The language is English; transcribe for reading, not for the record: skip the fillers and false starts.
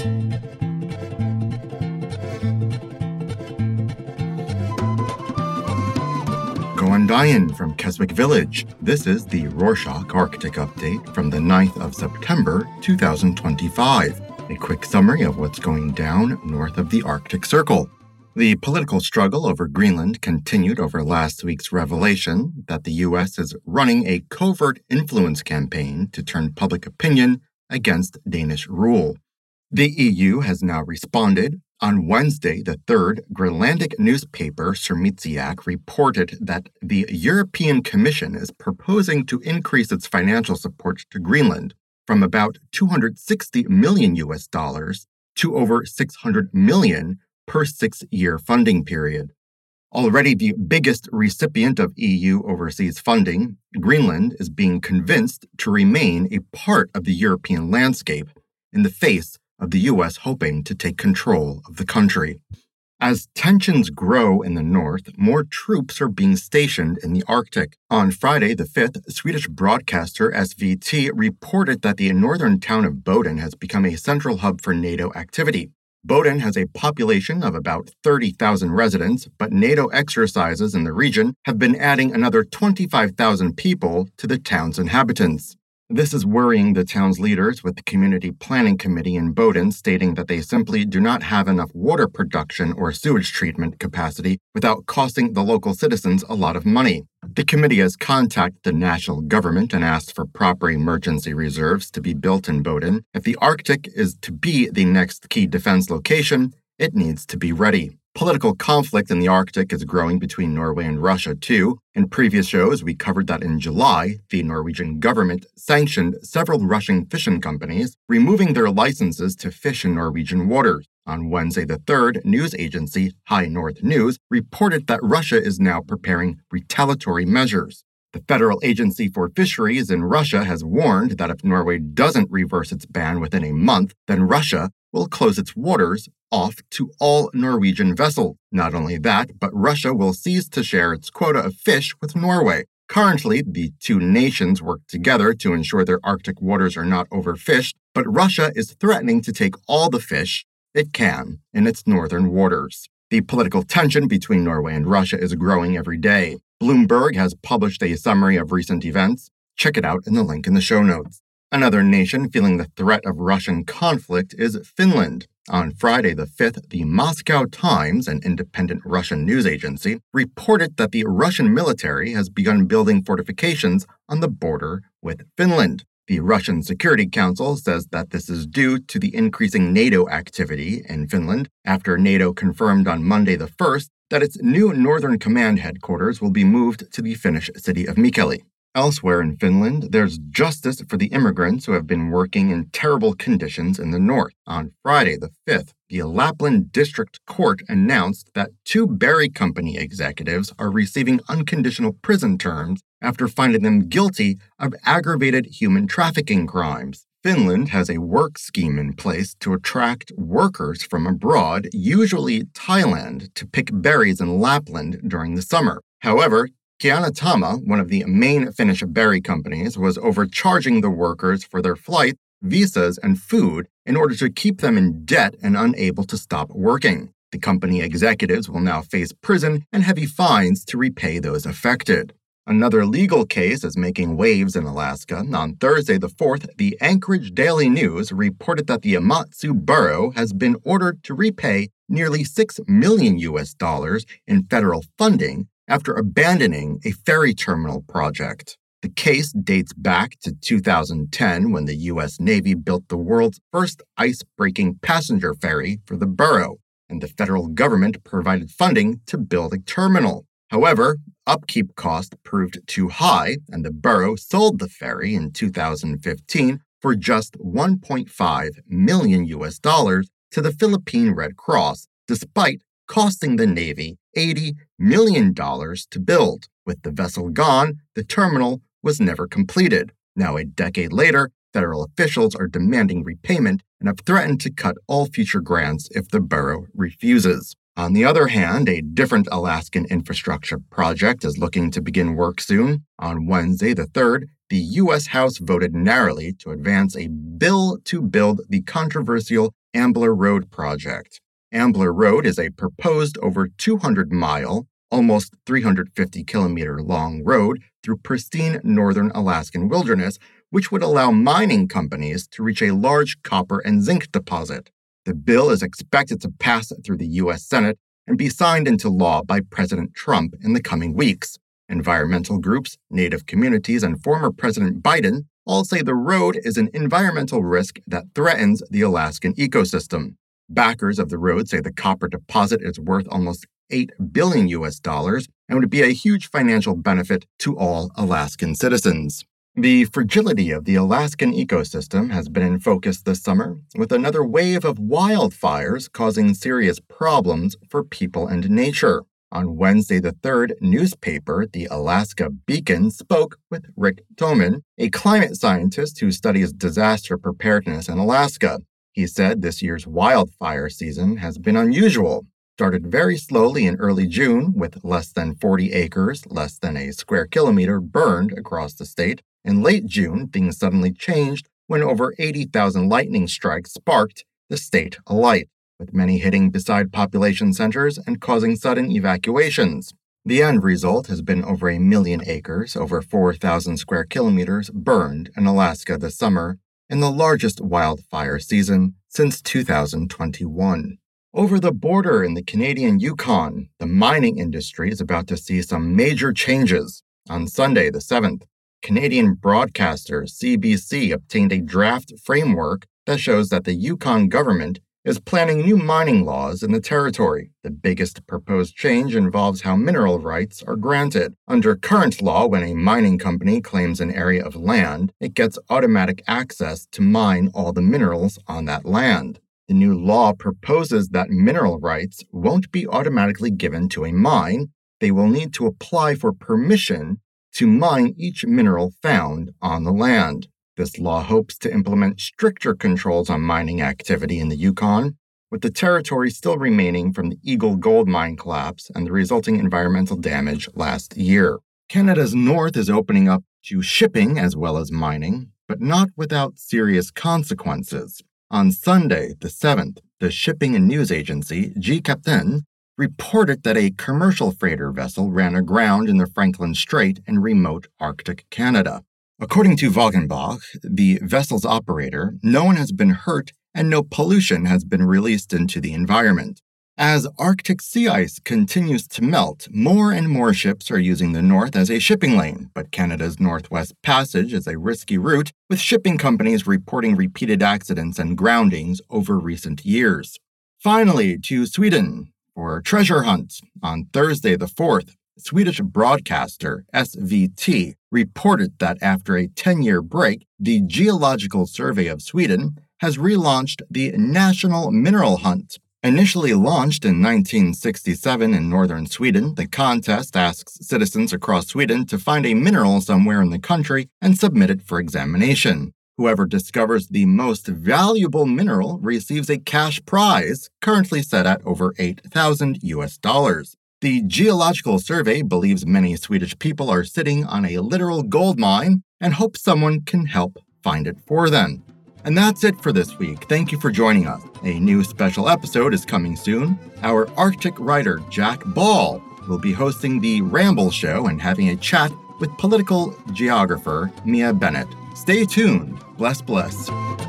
Goandayan from Keswick Village. This is the Rorschach Arctic Update from the 9th of September, 2025. A quick summary of what's going down north of the Arctic Circle. The political struggle over Greenland continued over last week's revelation that the U.S. is running a covert influence campaign to turn public opinion against Danish rule. The EU has now responded. On Wednesday, the 3rd, Greenlandic newspaper Sermitsiaq reported that the European Commission is proposing to increase its financial support to Greenland from about $260 million to over $600 million per 6-year funding period. Already the biggest recipient of EU overseas funding, Greenland is being convinced to remain a part of the European landscape in the face of the U.S. hoping to take control of the country. As tensions grow in the north, more troops are being stationed in the Arctic. On Friday the 5th, Swedish broadcaster SVT reported that the northern town of Boden has become a central hub for NATO activity. Boden has a population of about 30,000 residents, but NATO exercises in the region have been adding another 25,000 people to the town's inhabitants. This is worrying the town's leaders, with the Community Planning Committee in Boden stating that they simply do not have enough water production or sewage treatment capacity without costing the local citizens a lot of money. The committee has contacted the national government and asked for proper emergency reserves to be built in Boden. If the Arctic is to be the next key defense location, it needs to be ready. Political conflict in the Arctic is growing between Norway and Russia, too. In previous shows, we covered that in July, the Norwegian government sanctioned several Russian fishing companies, removing their licenses to fish in Norwegian waters. On Wednesday the 3rd, news agency High North News reported that Russia is now preparing retaliatory measures. The Federal Agency for Fisheries in Russia has warned that if Norway doesn't reverse its ban within a month, then Russia will close its waters off to all Norwegian vessels. Not only that, but Russia will cease to share its quota of fish with Norway. Currently, the two nations work together to ensure their Arctic waters are not overfished, but Russia is threatening to take all the fish it can in its northern waters. The political tension between Norway and Russia is growing every day. Bloomberg has published a summary of recent events. Check it out in the link in the show notes. Another nation feeling the threat of Russian conflict is Finland. On Friday the 5th, the Moscow Times, an independent Russian news agency, reported that the Russian military has begun building fortifications on the border with Finland. The Russian Security Council says that this is due to the increasing NATO activity in Finland after NATO confirmed on Monday the 1st that its new Northern Command headquarters will be moved to the Finnish city of Mikkeli. Elsewhere in Finland, there's justice for the immigrants who have been working in terrible conditions in the north. On Friday the 5th, the Lapland District Court announced that 2 Berry Company executives are receiving unconditional prison terms after finding them guilty of aggravated human trafficking crimes. Finland has a work scheme in place to attract workers from abroad, usually Thailand, to pick berries in Lapland during the summer. However, Kianatama, one of the main Finnish berry companies, was overcharging the workers for their flights, visas, and food in order to keep them in debt and unable to stop working. The company executives will now face prison and heavy fines to repay those affected. Another legal case is making waves in Alaska. On Thursday the 4th, the Anchorage Daily News reported that the Amatsu Borough has been ordered to repay nearly $6 million in federal funding after abandoning a ferry terminal project. The case dates back to 2010 when the U.S. Navy built the world's first ice-breaking passenger ferry for the borough, and the federal government provided funding to build a terminal. However, upkeep costs proved too high, and the borough sold the ferry in 2015 for just $1.5 million to the Philippine Red Cross, despite costing the Navy $80 million to build. With the vessel gone, the terminal was never completed. Now, a decade later, federal officials are demanding repayment and have threatened to cut all future grants if the borough refuses. On the other hand, a different Alaskan infrastructure project is looking to begin work soon. On Wednesday, the 3rd, the U.S. House voted narrowly to advance a bill to build the controversial Ambler Road project. Ambler Road is a proposed over 200-mile, almost 350-kilometer long road through pristine northern Alaskan wilderness, which would allow mining companies to reach a large copper and zinc deposit. The bill is expected to pass through the U.S. Senate and be signed into law by President Trump in the coming weeks. Environmental groups, Native communities, and former President Biden all say the road is an environmental risk that threatens the Alaskan ecosystem. Backers of the road say the copper deposit is worth almost $8 billion and would be a huge financial benefit to all Alaskan citizens. The fragility of the Alaskan ecosystem has been in focus this summer, with another wave of wildfires causing serious problems for people and nature. On Wednesday the 3rd, newspaper The Alaska Beacon spoke with Rick Toman, a climate scientist who studies disaster preparedness in Alaska. He said this year's wildfire season has been unusual. Started very slowly in early June, with less than 40 acres, less than a square kilometer, burned across the state. In late June, things suddenly changed when over 80,000 lightning strikes sparked the state alight, with many hitting beside population centers and causing sudden evacuations. The end result has been over 1 million acres, over 4,000 square kilometers, burned in Alaska this summer, in the largest wildfire season since 2021. Over the border in the Canadian Yukon, the mining industry is about to see some major changes. On Sunday, the 7th, Canadian broadcaster CBC obtained a draft framework that shows that the Yukon government is planning new mining laws in the territory. The biggest proposed change involves how mineral rights are granted. Under current law, when a mining company claims an area of land, it gets automatic access to mine all the minerals on that land. The new law proposes that mineral rights won't be automatically given to a mine. They will need to apply for permission to mine each mineral found on the land. This law hopes to implement stricter controls on mining activity in the Yukon, with the territory still remaining from the Eagle gold mine collapse and the resulting environmental damage last year. Canada's north is opening up to shipping as well as mining, but not without serious consequences. On Sunday, the 7th, the shipping and news agency GCaptain reported that a commercial freighter vessel ran aground in the Franklin Strait in remote Arctic Canada. According to Wagenbach, the vessel's operator, no one has been hurt and no pollution has been released into the environment. As Arctic sea ice continues to melt, more and more ships are using the north as a shipping lane, but Canada's Northwest Passage is a risky route, with shipping companies reporting repeated accidents and groundings over recent years. Finally, to Sweden for Treasure Hunt. On Thursday the 4th, Swedish broadcaster SVT reported that after a 10-year break, the Geological Survey of Sweden has relaunched the National Mineral Hunt. Initially launched in 1967 in northern Sweden, the contest asks citizens across Sweden to find a mineral somewhere in the country and submit it for examination. Whoever discovers the most valuable mineral receives a cash prize, currently set at over $8,000. The Geological Survey believes many Swedish people are sitting on a literal gold mine and hopes someone can help find it for them. And that's it for this week. Thank you for joining us. A new special episode is coming soon. Our Arctic writer, Jack Ball, will be hosting the Ramble Show and having a chat with political geographer Mia Bennett. Stay tuned. Bless, bless.